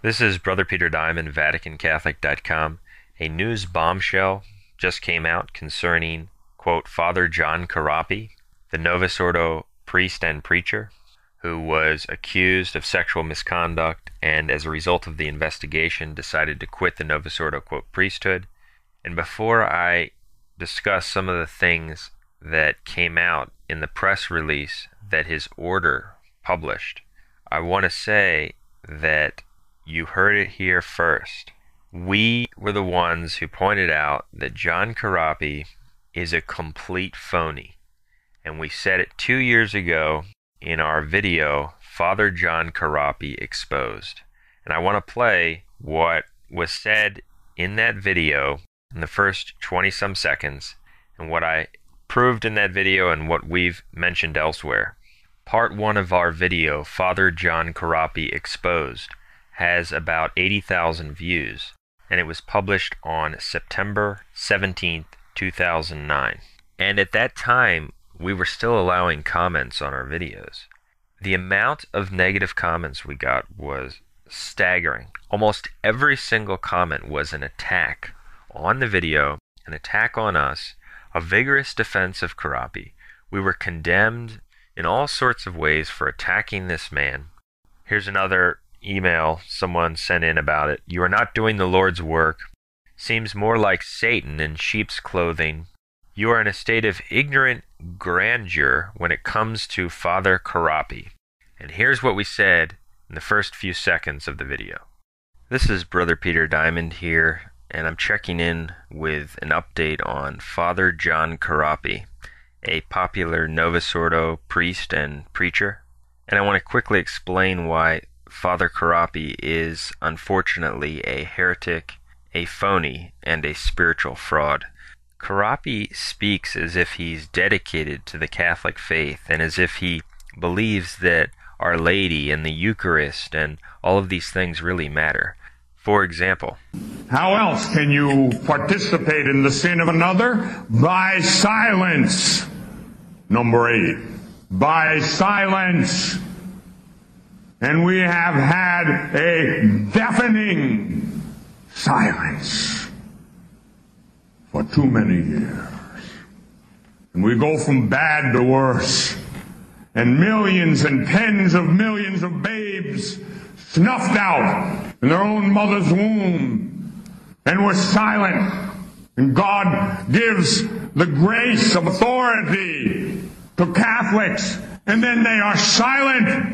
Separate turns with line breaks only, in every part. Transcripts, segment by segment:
This is Brother Peter Diamond, VaticanCatholic.com. A news bombshell just came out concerning, quote, Father John Corapi, the Novus Ordo priest and preacher, who was accused of sexual misconduct and as a result of the investigation decided to quit the Novus Ordo, quote, priesthood. And before I discuss some of the things that came out in the press release that his order published, I want to say that you heard it here first. We were the ones who pointed out that John Corapi is a complete phony. And we said it 2 years ago in our video, Father John Corapi Exposed. And I want to play what was said in that video in the first 20-some seconds, and what I proved in that video and what we've mentioned elsewhere. Part 1 of our video, Father John Corapi Exposed, has about 80,000 views, and it was published on September 17th, 2009. And at that time, we were still allowing comments on our videos. The amount of negative comments we got was staggering. Almost every single comment was an attack on the video, an attack on us, a vigorous defense of Corapi. We were condemned in all sorts of ways for attacking this man. Here's another email someone sent in about it. You are not doing the Lord's work. Seems more like Satan in sheep's clothing. You are in a state of ignorant grandeur when it comes to Father Corapi. And here's what we said in the first few seconds of the video. This is Brother Peter Diamond here, and I'm checking in with an update on Father John Corapi, a popular Novus Ordo priest and preacher. And I want to quickly explain why Father Corapi is, unfortunately, a heretic, a phony, and a spiritual fraud. Corapi speaks as if he's dedicated to the Catholic faith and as if he believes that Our Lady and the Eucharist and all of these things really matter. For example,
how else can you participate in the sin of another? By silence. Number 8. By silence. And we have had a deafening silence for too many years. And we go from bad to worse. And millions and tens of millions of babes snuffed out in their own mother's womb. And we're silent. And God gives the grace of authority to Catholics. And then they are silent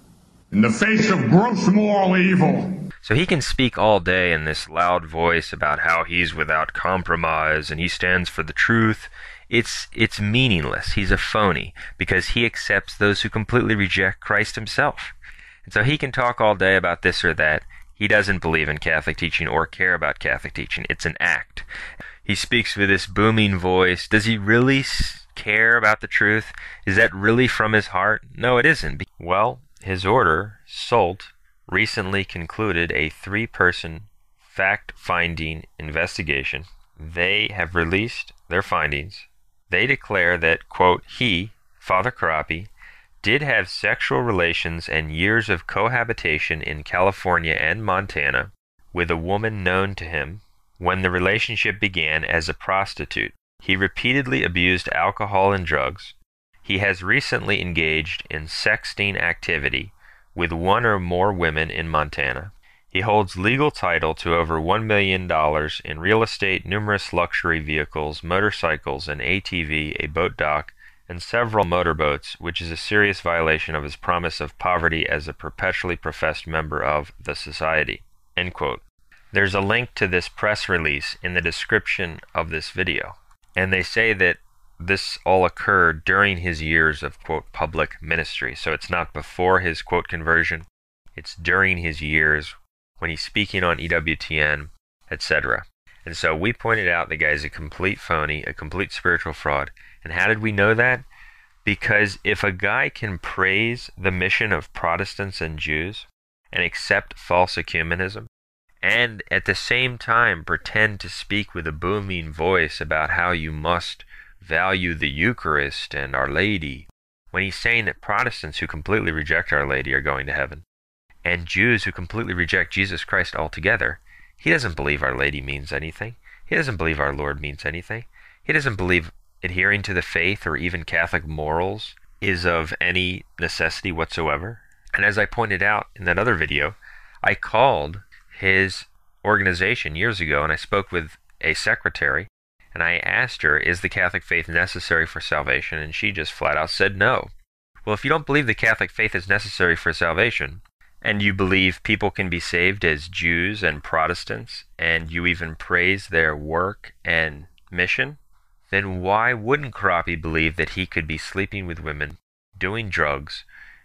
in the face of gross moral evil.
So he can speak all day in this loud voice about how he's without compromise and he stands for the truth. It's meaningless. He's a phony because he accepts those who completely reject Christ himself. And so he can talk all day about this or that. He doesn't believe in Catholic teaching or care about Catholic teaching. It's an act. He speaks with this booming voice. Does he really care about the truth? Is that really from his heart? No, it isn't. Well, his order, SOLT, recently concluded a 3-person fact-finding investigation. They have released their findings. They declare that, quote, he, Father Corapi, did have sexual relations and years of cohabitation in California and Montana with a woman known to him when the relationship began as a prostitute. He repeatedly abused alcohol and drugs. He has recently engaged in sexting activity with 1 or more women in Montana. He holds legal title to over $1 million in real estate, numerous luxury vehicles, motorcycles, an ATV, a boat dock, and several motorboats, which is a serious violation of his promise of poverty as a perpetually professed member of the society. End quote. There's a link to this press release in the description of this video. And they say that this all occurred during his years of, quote, public ministry. So it's not before his, quote, conversion. It's during his years when he's speaking on EWTN, etc. And so we pointed out the guy's a complete phony, a complete spiritual fraud. And how did we know that? Because if a guy can praise the mission of Protestants and Jews and accept false ecumenism, and at the same time pretend to speak with a booming voice about how you must value the Eucharist and Our Lady, when he's saying that Protestants who completely reject Our Lady are going to heaven, and Jews who completely reject Jesus Christ altogether. He doesn't believe Our Lady means anything. He doesn't believe our Lord means anything. He doesn't believe adhering to the faith or even Catholic morals is of any necessity whatsoever. And as I pointed out in that other video, I called his organization years ago and I spoke with a secretary and I asked her, is the Catholic faith necessary for salvation? And she just flat out said no. Well, if you don't believe the Catholic faith is necessary for salvation, and you believe people can be saved as Jews and Protestants, and you even praise their work and mission, then why wouldn't Karapi believe that he could be sleeping with women, doing drugs,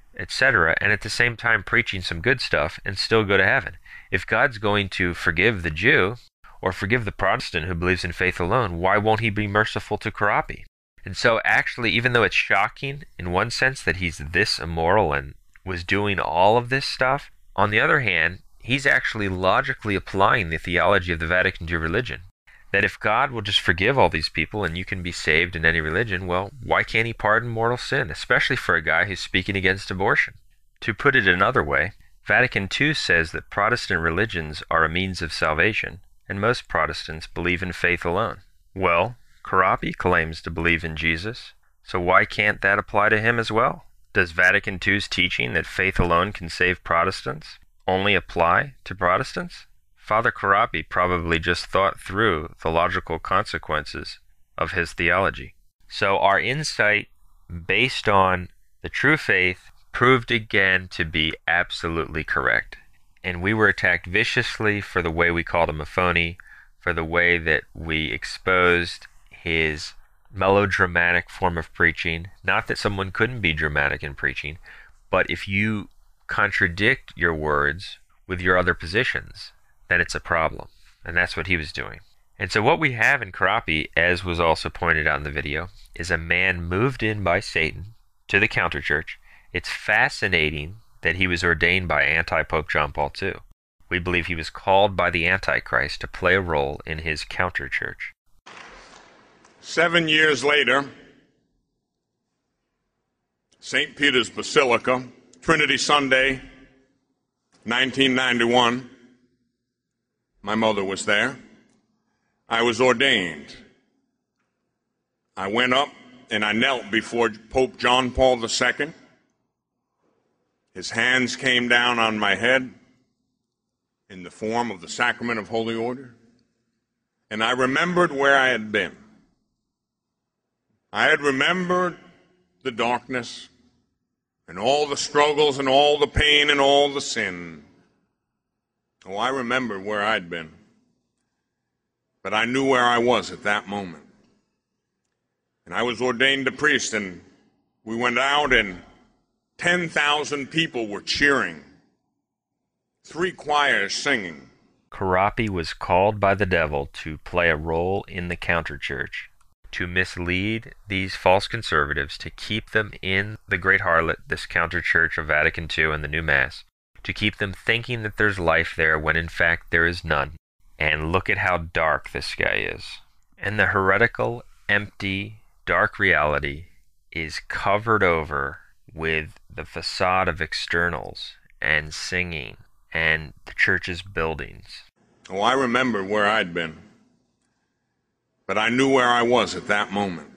etc., and at the same time preaching some good stuff and still go to heaven? If God's going to forgive the Jew or forgive the Protestant who believes in faith alone, why won't he be merciful to Karapi? And so actually, even though it's shocking in one sense that he's this immoral and was doing all of this stuff, on the other hand, he's actually logically applying the theology of the Vatican II religion. That if God will just forgive all these people and you can be saved in any religion, well, why can't he pardon mortal sin, especially for a guy who's speaking against abortion? To put it another way, Vatican II says that Protestant religions are a means of salvation, and most Protestants believe in faith alone. Well, Karapi claims to believe in Jesus, so why can't that apply to him as well? Does Vatican II's teaching that faith alone can save Protestants only apply to Protestants? Father Karapi probably just thought through the logical consequences of his theology. So our insight, based on the true faith, proved again to be absolutely correct. And we were attacked viciously for the way we called him a phony, for the way that we exposed his melodramatic form of preaching. Not that someone couldn't be dramatic in preaching, but if you contradict your words with your other positions, then it's a problem. And that's what he was doing. And so what we have in Karapi, as was also pointed out in the video, is a man moved in by Satan to the counterchurch. It's fascinating that he was ordained by anti-Pope John Paul II. We believe he was called by the Antichrist to play a role in his counterchurch.
7 years later, St. Peter's Basilica, Trinity Sunday, 1991. My mother was there. I was ordained. I went up and I knelt before Pope John Paul II. His hands came down on my head in the form of the Sacrament of Holy Order. And I remembered where I had been. I had remembered the darkness and all the struggles and all the pain and all the sin. Oh, I remembered where I'd been. But I knew where I was at that moment. And I was ordained a priest, and we went out and 10,000 people were cheering. 3 choirs singing.
Karapi was called by the devil to play a role in the counterchurch, to mislead these false conservatives, to keep them in the Great Harlot, this counterchurch of Vatican II and the New Mass, to keep them thinking that there's life there when in fact there is none. And look at how dark this guy is. And the heretical, empty, dark reality is covered over with the facade of externals and singing and the church's buildings.
Oh, I remember where I'd been. But I knew where I was at that moment.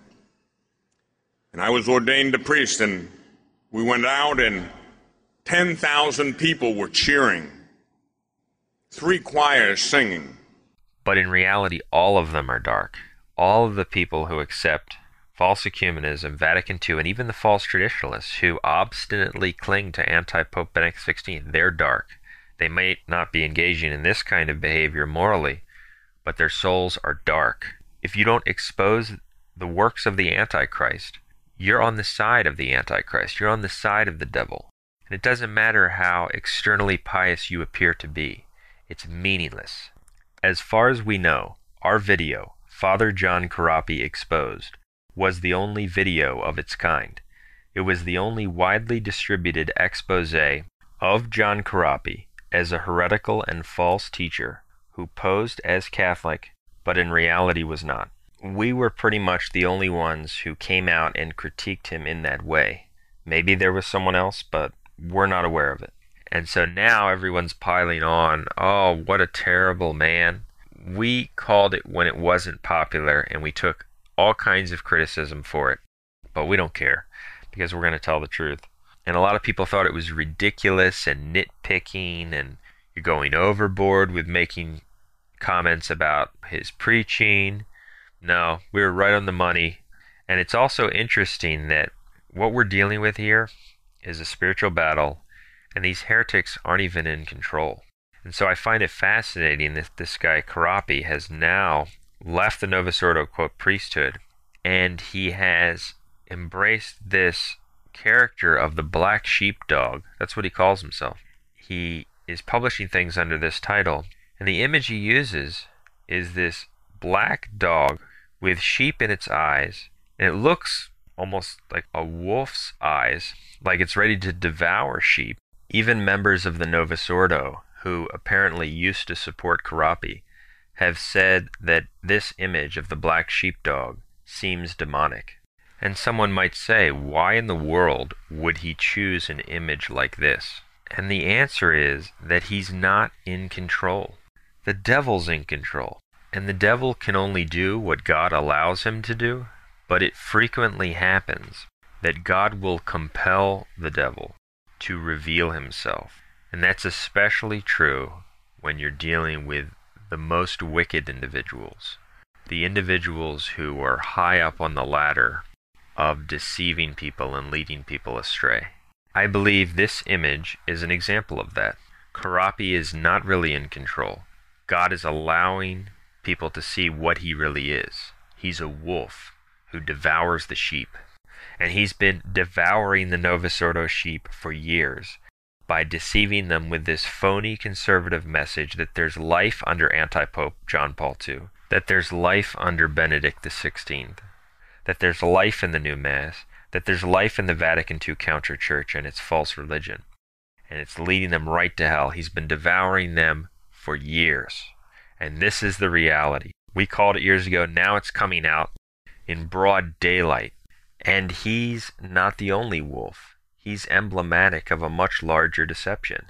And I was ordained a priest, and we went out and 10,000 people were cheering. 3 choirs singing.
But in reality, all of them are dark. All of the people who accept false ecumenism, Vatican II, and even the false traditionalists who obstinately cling to anti-Pope Benedict XVI, they're dark. They may not be engaging in this kind of behavior morally, but their souls are dark. If you don't expose the works of the Antichrist, you're on the side of the Antichrist. You're on the side of the devil. And it doesn't matter how externally pious you appear to be. It's meaningless. As far as we know, our video, Father John Karapi Exposed, was the only video of its kind. It was the only widely distributed expose of John Karapi as a heretical and false teacher who posed as Catholic, but in reality was not. We were pretty much the only ones who came out and critiqued him in that way. Maybe there was someone else, but we're not aware of it. And so now everyone's piling on, oh, what a terrible man. We called it when it wasn't popular, and we took all kinds of criticism for it. But we don't care, because we're going to tell the truth. And a lot of people thought it was ridiculous and nitpicking, and you're going overboard with making comments about his preaching. No, we were right on the money. And it's also interesting that what we're dealing with here is a spiritual battle, and these heretics aren't even in control. And so I find it fascinating that this guy Karapi has now left the Novus Ordo, quote, priesthood, and he has embraced this character of the black sheepdog. That's what he calls himself. He is publishing things under this title, and the image he uses is this black dog with sheep in its eyes, and it looks almost like a wolf's eyes, like it's ready to devour sheep. Even members of the Novus Ordo, who apparently used to support Karapi, have said that this image of the black sheepdog seems demonic. And someone might say, why in the world would he choose an image like this? And the answer is that he's not in control. The devil's in control. And the devil can only do what God allows him to do, but it frequently happens that God will compel the devil to reveal himself. And that's especially true when you're dealing with the most wicked individuals, the individuals who are high up on the ladder of deceiving people and leading people astray. I believe this image is an example of that. Karapi is not really in control. God is allowing people to see what he really is. He's a wolf who devours the sheep. And he's been devouring the Novus Ordo sheep for years by deceiving them with this phony conservative message that there's life under anti-Pope John Paul II, that there's life under Benedict XVI, that there's life in the new Mass, that there's life in the Vatican II counter-church and its false religion. And it's leading them right to hell. He's been devouring them for years. And this is the reality. We called it years ago. Now it's coming out in broad daylight. And he's not the only wolf. He's emblematic of a much larger deception.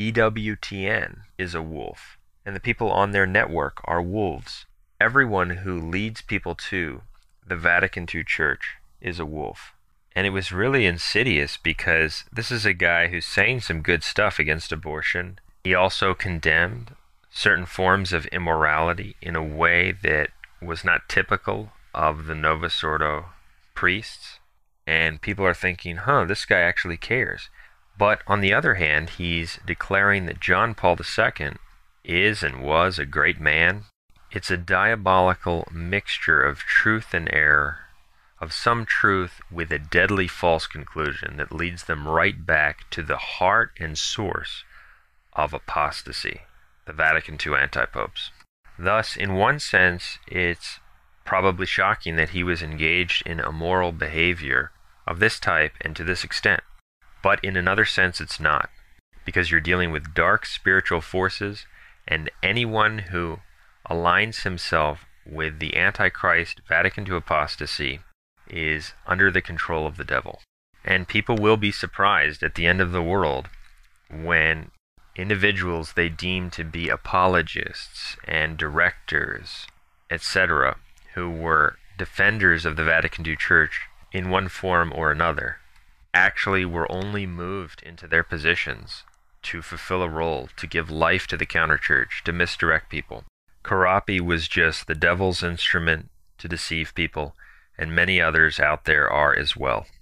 EWTN is a wolf, and the people on their network are wolves. Everyone who leads people to the Vatican II Church is a wolf. And it was really insidious because this is a guy who's saying some good stuff against abortion. He also condemned certain forms of immorality in a way that was not typical of the Novus Ordo priests. And people are thinking, this guy actually cares. But on the other hand, he's declaring that John Paul II is and was a great man. It's a diabolical mixture of truth and error, of some truth with a deadly false conclusion that leads them right back to the heart and source of apostasy, the Vatican II anti-popes. Thus, in one sense, it's probably shocking that he was engaged in immoral behavior of this type and to this extent. But in another sense, it's not, because you're dealing with dark spiritual forces, and anyone who aligns himself with the Antichrist Vatican II apostasy is under the control of the devil. And people will be surprised at the end of the world when individuals they deem to be apologists and directors, etc., who were defenders of the Vatican II Church in one form or another, actually were only moved into their positions to fulfill a role, to give life to the counterchurch, to misdirect people. Karapi was just the devil's instrument to deceive people, and many others out there are as well.